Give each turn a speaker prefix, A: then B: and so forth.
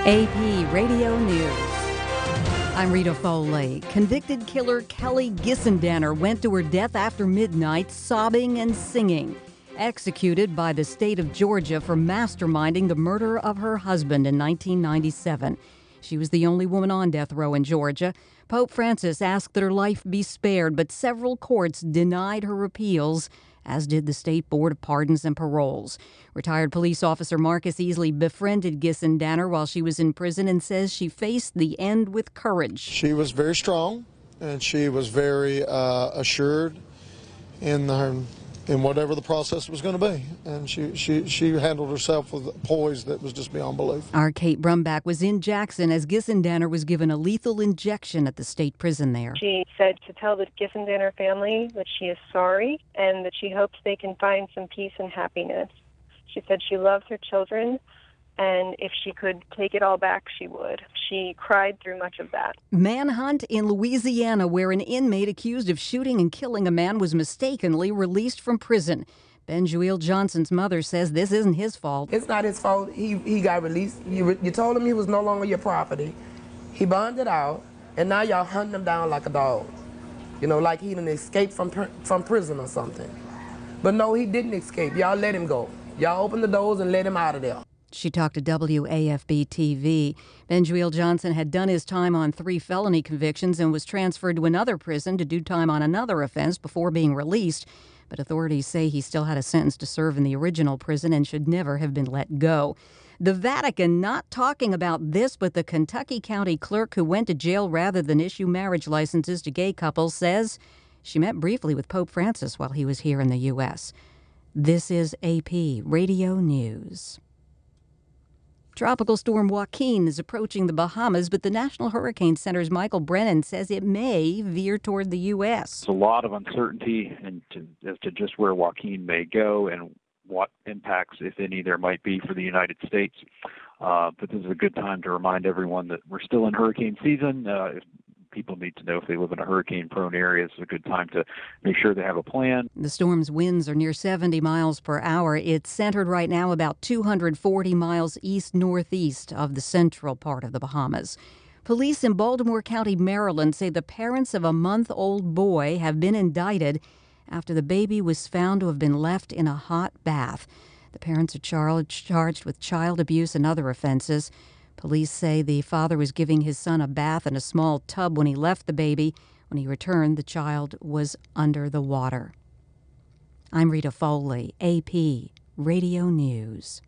A: AP Radio News. I'm Rita Foley. Convicted killer Kelly Gissendanner went to her death after midnight sobbing and singing. Executed by the state of Georgia for masterminding the murder of her husband in 1997. She was the only woman on death row in Georgia. Pope Francis asked that her life be spared, but several courts denied her appeals, as did the State Board of Pardons and Paroles. Retired police officer Marcus Easley befriended Gissendanner while she was in prison and says she faced the end with courage.
B: She was very strong, and she was very assured in whatever the process was going to be. And she handled herself with a poise that was just beyond belief.
A: Our Kate Brumbach was in Jackson as Gissendanner was given a lethal injection at the state prison there.
C: She said to tell the Gissendanner family that she is sorry and that she hopes they can find some peace and happiness. She said she loves her children, and if she could take it all back, she would. She cried through much of that.
A: Manhunt in Louisiana, where an inmate accused of shooting and killing a man was mistakenly released from prison. Benjuil Johnson's mother says this isn't his fault.
D: It's not his fault. He got released. You told him he was no longer your property. He bonded out, and now y'all hunting him down like a dog. You know, like he done escaped from prison or something. But no, he didn't escape. Y'all let him go. Y'all opened the doors and let him out of there.
A: She talked to WAFB-TV. Benjuil Johnson had done his time on 3 felony convictions and was transferred to another prison to do time on another offense before being released. But authorities say he still had a sentence to serve in the original prison and should never have been let go. The Vatican not talking about this, but the Kentucky County clerk who went to jail rather than issue marriage licenses to gay couples says she met briefly with Pope Francis while he was here in the U.S. This is AP Radio News. Tropical storm Joaquin is approaching the Bahamas, but the National Hurricane Center's Michael Brennan says it may veer toward the U.S.
E: There's a lot of uncertainty as to just where Joaquin may go and what impacts, if any, there might be for the United States. But this is a good time to remind everyone that we're still in hurricane season. If people need to know if they live in a hurricane-prone area, it's a good time to make sure they have a plan.
A: The storm's winds are near 70 miles per hour. It's centered right now about 240 miles east-northeast of the central part of the Bahamas. Police in Baltimore County, Maryland, say the parents of a month-old boy have been indicted after the baby was found to have been left in a hot bath. The parents are charged with child abuse and other offenses. Police say the father was giving his son a bath in a small tub when he left the baby. When he returned, the child was under the water. I'm Rita Foley, AP Radio News.